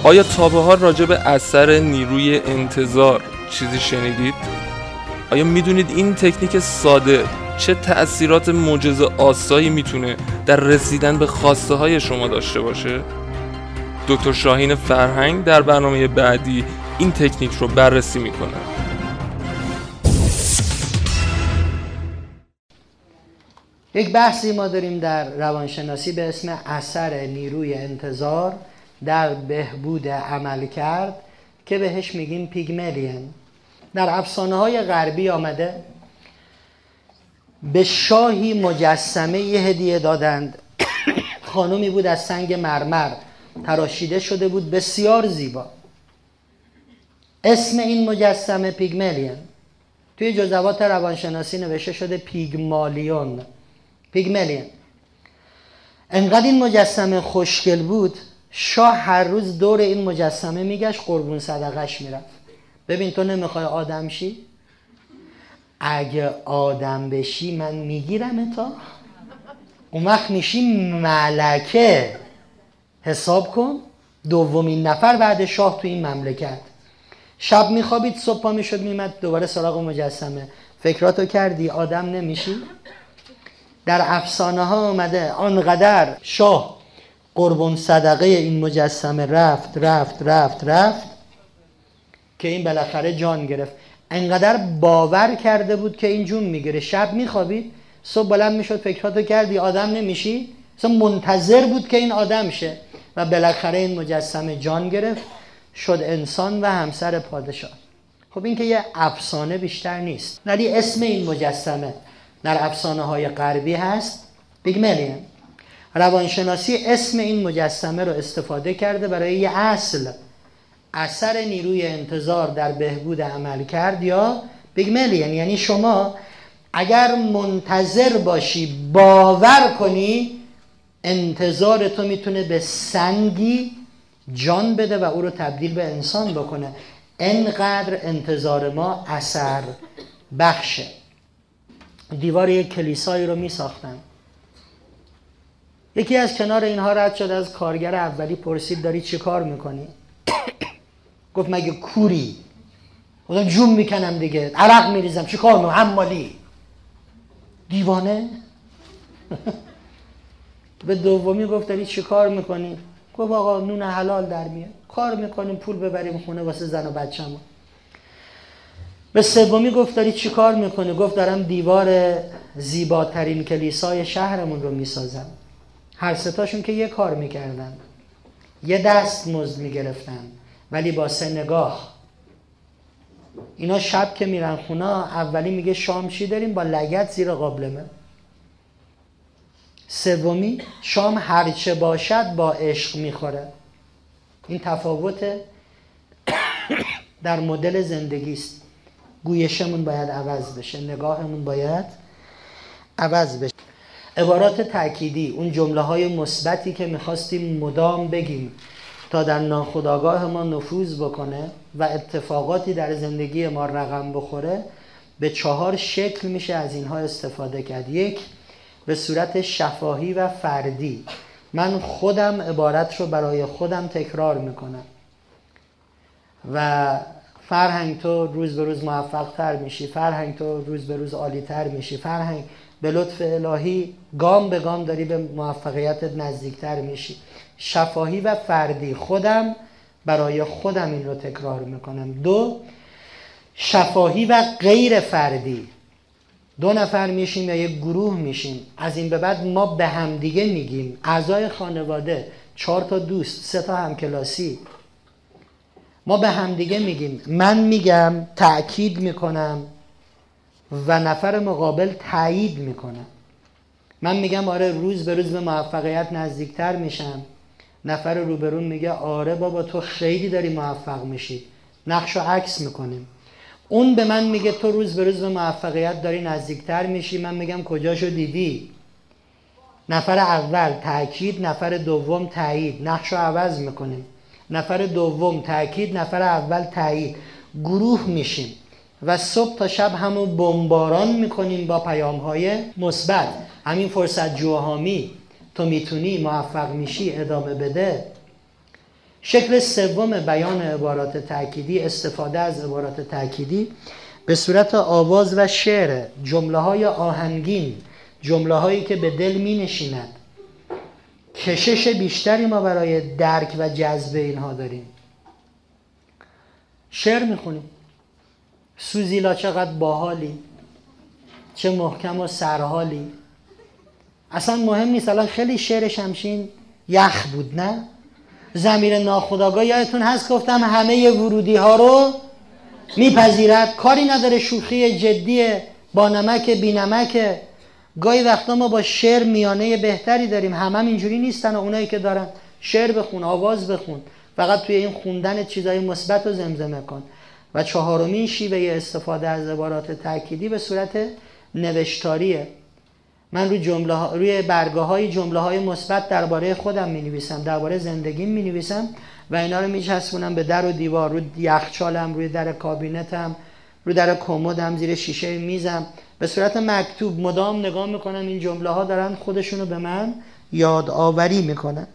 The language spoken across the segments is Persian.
آیا تا به حال راجع به اثر نیروی انتظار چیزی شنیدید؟ آیا میدونید این تکنیک ساده چه تأثیرات معجزه‌آسایی میتونه در رسیدن به خواسته های شما داشته باشه؟ دکتر شاهین فرهنگ در برنامه بعدی این تکنیک رو بررسی میکنه. یک بحثی ما داریم در روانشناسی به اسم اثر نیروی انتظار در بهبود عملکرد که بهش میگیم پیگمالین. در افسانه‌های غربی آمده به شاهی مجسمه هدیه دادند. خانومی بود از سنگ مرمر تراشیده شده بود، بسیار زیبا. اسم این مجسمه پیگمالین. توی جزوات روانشناسی نوشته شده پیگمالیون. پیگمالین. انقدر این مجسمه خوشگل بود، شاه هر روز دور این مجسمه میگشت، قربون صدقش میرفت. ببین تو نمیخوای آدم شی؟ اگه آدم بشی من میگیرم تا اون وقت میشی ملکه. حساب کن، دومین نفر بعد شاه تو این مملکت. شب میخوابید، صبح پا میشد میمد دوباره سراغ مجسمه. فکراتو کردی آدم نمیشی؟ در افسانه ها اومده آنقدر شاه قربون صدقه این مجسمه رفت که این بالاخره جان گرفت. انقدر باور کرده بود که این جون میگیره. شب میخوابید، صبح بلند میشد فکراتو کردی آدم نمیشی؟ اصلا منتظر بود که این آدم شه و بالاخره این مجسمه جان گرفت، شد انسان و همسر پادشاه. خب این که یه افسانه بیشتر نیست، ولی اسم این مجسمه در افسانه های غربی هست پیگمالین. روانشناسی اسم این مجسمه رو استفاده کرده برای یه اثر نیروی انتظار در بهبود عملکرد یا پیگمالین. یعنی شما اگر منتظر باشی، باور کنی، انتظار تو میتونه به سنگی جان بده و او رو تبدیل به انسان بکنه. انقدر انتظار ما اثر بخشه. دیوار یک کلیسایی رو می ساختن. یکی از کنار اینها رد شد، از کارگر اولی پرسید داری چی کار میکنی؟ گفت مگه کوری؟ خودم جون میکنم دیگه، عرق میریزم، چی کار میکنم؟ حمالی. دیوانه؟ به دومی گفت داری چی کار میکنی؟ گفت آقا نون حلال در میاد، کار میکنیم پول ببریم خونه واسه زن و بچه‌مون. به سومی گفت داری چی کار میکنی؟ گفت دارم دیوار زیباترین کلیسای شهرمون رو میسازم. هر ستاشون که یه کار میکردن، یه دست مزد میگرفتن، ولی با سه نگاه. اینا شب که میرن خونه، اولی میگه شام چی داریم؟ با لگد زیر قابلمه. سومی شام هرچه باشد با عشق میخوره. این تفاوت در مدل زندگی است. گویشمون باید عوض بشه، نگاهمون باید عوض بشه. عبارات تأکیدی، اون جمله های مثبتی که میخواستیم مدام بگیم تا در ناخودآگاه ما نفوذ بکنه و اتفاقاتی در زندگی ما رقم بخوره، به 4 شکل میشه از اینها استفاده کرد. یک، به صورت شفاهی و فردی. من خودم عبارت رو برای خودم تکرار میکنم و فرهنگ تو روز به روز موفق تر میشی، فرهنگ تو روز به روز عالی تر میشی، فرهنگ به لطف الهی گام به گام داری به موفقیتت نزدیکتر میشی. شفاهی و فردی، خودم برای خودم این رو تکرار میکنم. 2، شفاهی و غیر فردی. 2 نفر میشیم یا یک گروه میشیم. از این به بعد ما به همدیگه میگیم، اعضای خانواده، 4 تا دوست، 3 تا همکلاسی، ما به همدیگه میگیم. من میگم، تأکید میکنم و نفر مقابل تایید میکنه. من میگم آره روز به روز به موفقیت نزدیکتر میشم. نفر روبرون میگه آره بابا تو خیلی داری موفق میشی. نقشو عکس میکنیم. اون به من میگه تو روز به روز به موفقیت داری نزدیکتر میشی. من میگم کجاشو دیدی؟ نفر اول تأکید، نفر دوم تایید. نقشو عوض میکنیم. نفر دوم تأکید، نفر اول تایید. گروه میشیم و صبح تا شب همو بمباران میکنیم با پیام‌های مثبت. همین فرصت جوهامی، تو میتونی، موفق میشی، ادامه بده. شکل سوم بیان عبارات تأکیدی، استفاده از عبارات تأکیدی به صورت آواز و شعر، جمله های آهنگین، جمله هایی که به دل می نشیند. کشش بیشتری ما برای درک و جذب اینها داریم. شعر می خونیم، سوزیلا چقدر باحالی، چه محکم و سرحالی. اصلا مهم نیست. الان خیلی شعر شمشین یخ بود، نه؟ ضمیر ناخودآگاه یادتون هست گفتم همه ورودی ها رو میپذیرد، کاری نداره شوخی جدی با نمک بی نمک. گاهی وقتا ما با شعر میانه بهتری داریم. همه اینجوری نیستن و اونایی که دارن شعر بخون، آواز بخون، فقط توی این خوندن چیزای مثبت رو زمزمه کن. و چهارمین شیوه استفاده از عبارات تأکیدی به صورت نوشتاریه. من روی برگه‌های جمله‌های مثبت درباره خودم می‌نویسم، درباره زندگیم می‌نویسم و اینا رو میچسبونم به در و دیوار، رو یخچالم، روی در کابینتم، رو در کمدم، زیر شیشه میزم، به صورت مکتوب مدام نگاه میکنم این جمله‌ها دارن خودشونو به من یادآوری میکنن.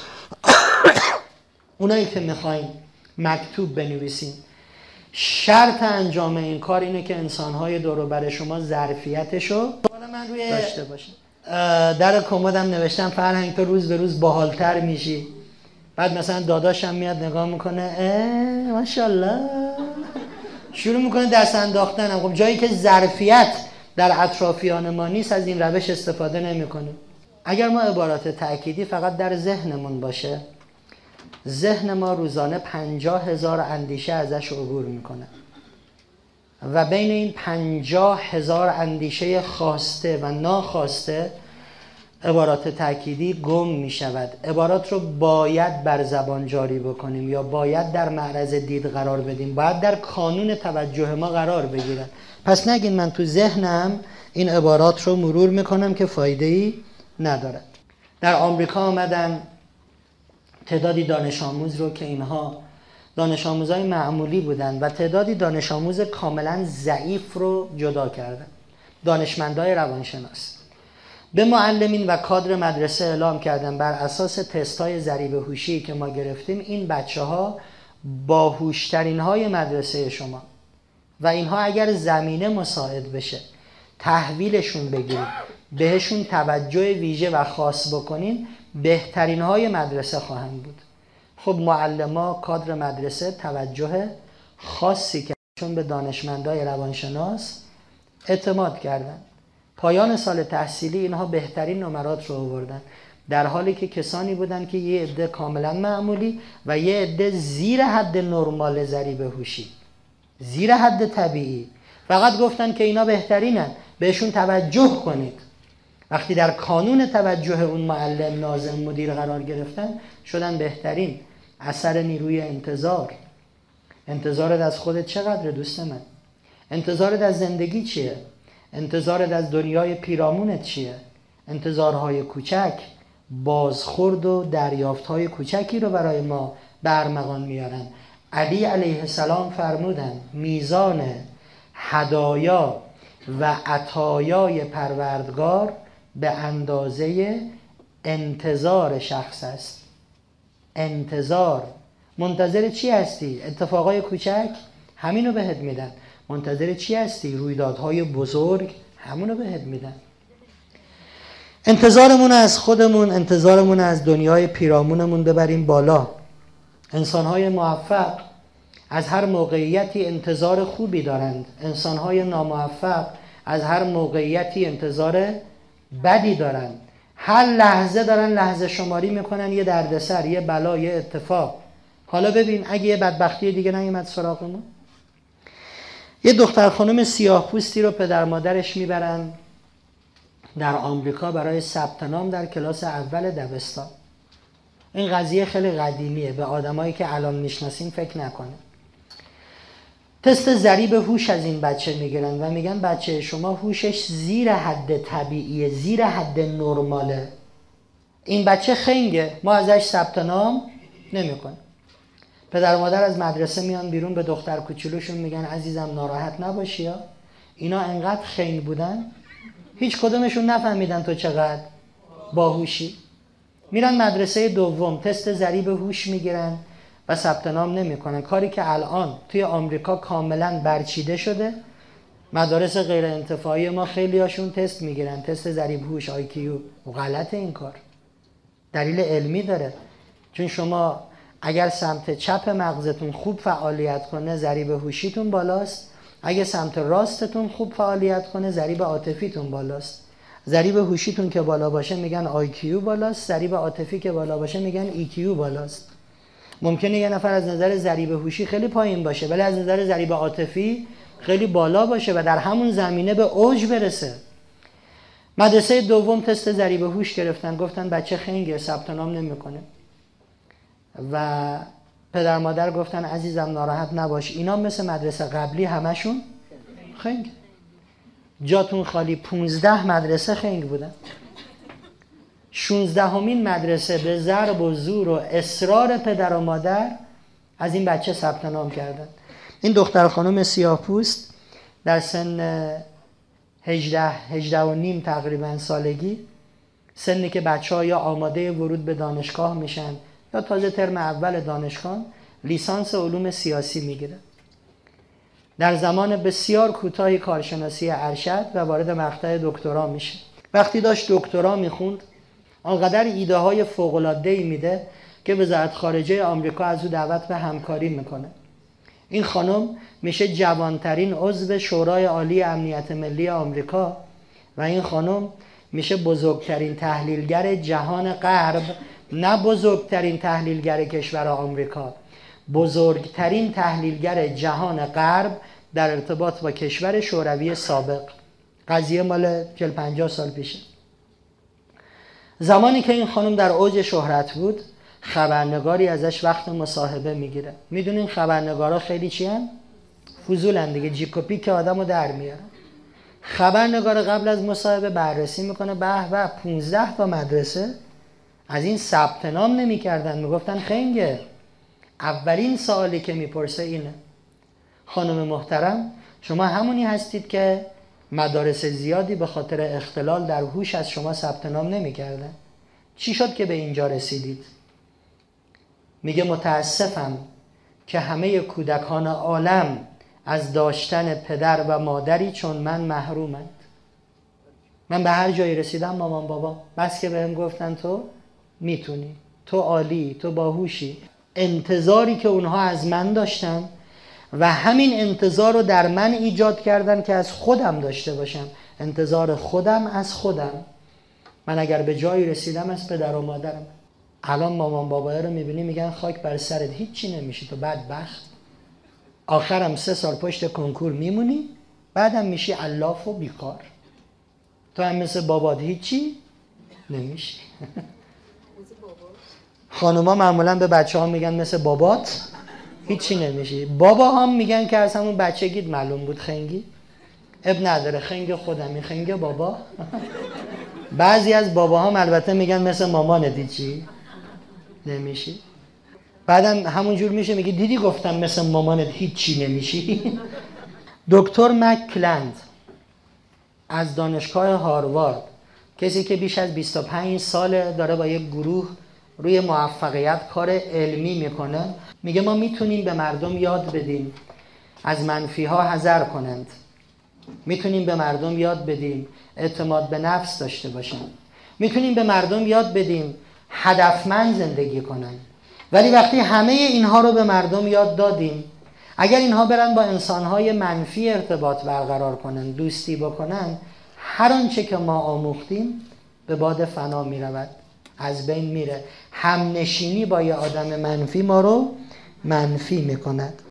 اونایی که میخواین مکتوب بنویسین، شرط انجام این کار اینه که انسان‌های دور و بر شما ظرفیتشو من روی داشته باشن. در کمدم نوشتم فرهنگ تو روز به روز باحال‌تر میشی. بعد مثلا داداشم میاد نگاه میکنه، ماشاءالله، شروع میکنه دست انداختن. خب جایی که ظرفیت در اطرافیان ما نیست از این روش استفاده نمیکنیم. اگر ما عبارات تأکیدی فقط در ذهنمون باشه، ذهن ما روزانه 50,000 اندیشه ازش عبور میکنه و بین این 50,000 اندیشه خواسته و ناخواسته عبارات تأکیدی گم می شود. عبارات رو باید بر زبان جاری بکنیم یا باید در معرض دید قرار بدیم، باید در کانون توجه ما قرار بگیرن. پس نگین من تو ذهنم این عبارات رو مرور میکنم که فایده‌ای ندارد. در آمریکا آمدن تعدادی دانش آموز رو که اینها دانش آموزای معمولی بودن و تعدادی دانش آموز کاملا ضعیف رو جدا کردن، دانشمندای روانشناس. به معلمین و کادر مدرسه اعلام کردن بر اساس تست‌های ضریب هوشی که ما گرفتیم این بچه‌ها باهوش‌ترین های مدرسه شما و اینها اگر زمینه مساعد بشه تحویلشون بگیرید، بهشون توجه ویژه و خاص بکنین، بهترین های مدرسه خواهند بود. خب معلما کادر مدرسه توجه خاصی که چون به دانشمندای روانشناس اعتماد کردن. پایان سال تحصیلی اینها بهترین نمرات رو آوردن، در حالی که کسانی بودن که یه عده کاملا معمولی و یه عده زیر حد نرمال ضریب هوشی، زیر حد طبیعی، فقط گفتن که اینا بهترینن، بهشون توجه کنید. وقتی در کانون توجه اون معلم، ناظم، مدیر قرار گرفتن شدن بهترین. اثر نیروی انتظار. انتظارت از خودت چقدر دوست من؟ انتظارت از زندگی چیه؟ انتظارت از دنیای پیرامونت چیه؟ انتظارهای کوچک بازخورد و دریافتهای کوچکی رو برای ما برمغان میارن. علی علیه السلام فرمودن میزان هدایا و عطایای پروردگار به اندازه انتظار شخص است. انتظار، منتظر چی هستی؟ اتفاقای کوچک همینو بهت میدن. منتظر چی هستی؟ رویدادهای بزرگ همونو بهت میدن. انتظارمون از خودمون، انتظارمون از دنیای پیرامونمون ببریم بالا. انسانهای موفق از هر موقعیتی انتظار خوبی دارند. انسانهای ناموفق از هر موقعیتی انتظار بدی دارند. هر لحظه دارن لحظه شماری میکنن، یه دردسر، یه بلا، یه اتفاق. حالا ببین اگه یه بدبختی دیگه نیومد سراغمون، یه دختر خانم سیاه پوستی رو پدر مادرش میبرن در آمریکا برای ثبت نام در کلاس اول دبستان. این قضیه خیلی قدیمیه، به آدمایی که الان میشناسین فکر نکنه. تست ضریب هوش از این بچه میگیرن و میگن بچه شما هوشش زیر حد طبیعیه، زیر حد نرماله. این بچه خنگه، ما ازش ثبت نام نمیکنیم. پدر و مادر از مدرسه میان بیرون به دختر کوچولوشون میگن عزیزم ناراحت نباشی ها. اینا انقدر خنگ بودن هیچ کدومشون نفهمیدن تو چقدر باهوشی. میرن مدرسه دوم، تست ضریب هوش میگیرن، و ثبت نام نمیکنن. کاری که الان توی آمریکا کاملا برچیده شده. مدارس غیر انتفاعی ما خیلی هاشون تست میگیرن، تست ضریب هوش IQ. غلطه این کار، دلیل علمی داره. چون شما اگر سمت چپ مغزتون خوب فعالیت کنه ضریب هوشیتون بالاست، اگه سمت راستتون خوب فعالیت کنه ضریب عاطفیتون بالاست. ضریب هوشیتون که بالا باشه میگن IQ بالاست، ضریب عاطفی که بالا باشه میگن EQ بالاست. ممکنه یه نفر از نظر ضریب هوشی خیلی پایین باشه ولی از نظر ضریب عاطفی خیلی بالا باشه و در همون زمینه به اوج برسه. مدرسه دوم تست ضریب هوش گرفتن، گفتن بچه خنگه، ثبت نام نمیکنه. و پدر مادر گفتن عزیزم ناراحت نباش، اینا مثل مدرسه قبلی همشون خنگ، جاتون خالی. 15 مدرسه خنگ بودن. 16مین مدرسه به ضرب و زور و اصرار پدر و مادر از این بچه ثبت نام کردن. این دختر خانم سیاه‌پوست در سن 18 و نیم تقریبا سالگی، سنی که بچه‌ها یا آماده ورود به دانشگاه میشن یا تازه ترم اول دانشگاه، لیسانس علوم سیاسی میگیره. در زمان بسیار کوتاهی کارشناسی ارشد و وارد مقطع دکترا میشه. وقتی داشت دکترا میخوند آنقدر ایده های فوق‌العاده‌ای میده که وزارت خارجه آمریکا از او دعوت به همکاری میکنه. این خانم میشه جوانترین عضو شورای عالی امنیت ملی آمریکا و این خانم میشه بزرگترین تحلیلگر جهان غرب، نه بزرگترین تحلیلگر کشور آمریکا، بزرگترین تحلیلگر جهان غرب در ارتباط با کشور شوروی سابق. قضیه مال 40-50 سال پیشه. زمانی که این خانم در اوج شهرت بود، خبرنگاری ازش وقت مصاحبه میگیره. میدونین خبرنگارا خیلی چی هن؟ فضولن دیگه، جیک و پیک آدمو در میارن. خبرنگار قبل از مصاحبه بررسی میکنه، به 15 تا مدرسه از این ثبت نام نمیکردن، میگفتن خنگه. اولین سوالی که میپرسه اینه: خانم محترم، شما همونی هستید که مدارس زیادی به خاطر اختلال در هوش از شما ثبت نام نمیکردن، چی شد که به اینجا رسیدید؟ میگه متاسفم که همه کودکان عالم از داشتن پدر و مادری چون من محرومند. من به هر جایی رسیدم مامان بابا، بس که بهم گفتن تو میتونی، تو عالی، تو باهوشی. انتظاری که اونها از من داشتن و همین انتظار رو در من ایجاد کردن که از خودم داشته باشم. انتظار خودم از خودم. من اگر به جایی رسیدم از پدر و مادرم. الان مامان بابایی رو میبینی میگن خاک بر سرت، هیچی نمیشی، تو بدبخت. آخرم 3 سال پشت کنکور میمونی، بعدم میشی علاف و بیکار. تو هم مثل بابات هیچی نمیشی. خانوما معمولا به بچه ها میگن مثل بابات هیچی نمیشی. بابا هم میگن که از همون بچگیت معلوم بود خنگی. اب نداره، خنگ خودمی، خنگ بابا. بعضی از بابا هم البته میگن مثل مامانت هیچی نمیشی. بعدم همونجور میشه میگه دیدی گفتم مثل مامانت هیچی نمیشی. دکتر مکلند از دانشگاه هاروارد، کسی که بیش از 25 ساله داره با یک گروه روی موفقیت کار علمی میکنه، میگه ما میتونیم به مردم یاد بدیم از منفی ها حذر کنند. میتونیم به مردم یاد بدیم اعتماد به نفس داشته باشن. میتونیم به مردم یاد بدیم هدفمند زندگی کنن. ولی وقتی همه اینها رو به مردم یاد دادیم، اگر اینها برن با انسانهای منفی ارتباط برقرار کنن، دوستی بکنن، هر آنچه که ما آموختیم به باد فنا میرود، از بین میره. همنشینی با یه آدم منفی ما رو منفی میکند.